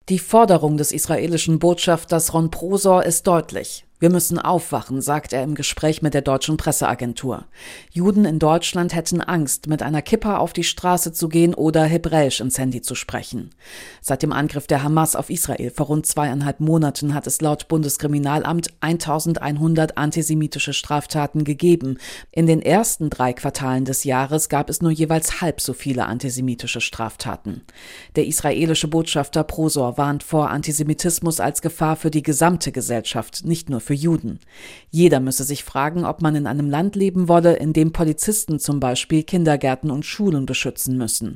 Die Forderung des israelischen Botschafters Ron Prosor ist deutlich. Wir müssen aufwachen, sagt er im Gespräch mit der deutschen Presseagentur. Juden in Deutschland hätten Angst, mit einer Kippa auf die Straße zu gehen oder Hebräisch ins Handy zu sprechen. Seit dem Angriff der Hamas auf Israel vor rund 2,5 Monaten hat es laut Bundeskriminalamt 1100 antisemitische Straftaten gegeben. In den ersten 3 Quartalen des Jahres gab es nur jeweils halb so viele antisemitische Straftaten. Der israelische Botschafter Prosor warnt vor Antisemitismus als Gefahr für die gesamte Gesellschaft, nicht nur für Juden. Jeder müsse sich fragen, ob man in einem Land leben wolle, in dem Polizisten zum Beispiel Kindergärten und Schulen beschützen müssen.